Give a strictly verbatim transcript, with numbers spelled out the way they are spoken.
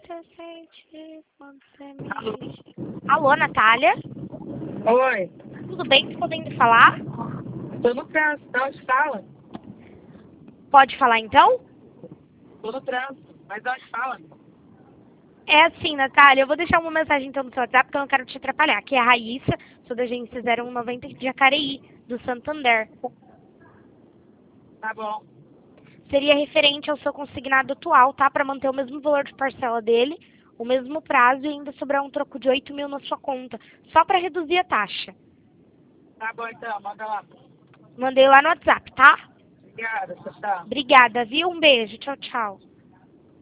você sente quando você me... Alô, Natália? Oi, Tudo bem? Tá podendo falar? tô no trânsito, de onde fala? Pode falar então? Tô no trânsito, mas de onde fala? É assim, Natália, eu vou deixar uma mensagem então no seu WhatsApp porque eu não quero te atrapalhar. Aqui é a Raíssa, sou da agência zero um noventa de Jacareí, do Santander. Tá bom, Seria referente ao seu consignado atual, tá? Para manter o mesmo valor de parcela dele, o mesmo prazo e ainda sobrar um troco de oito mil na sua conta, só para reduzir a taxa. tá bom então, manda lá. Mandei lá no WhatsApp, tá? Obrigada, tchau, tchau. Obrigada, viu? Um beijo. Tchau, tchau.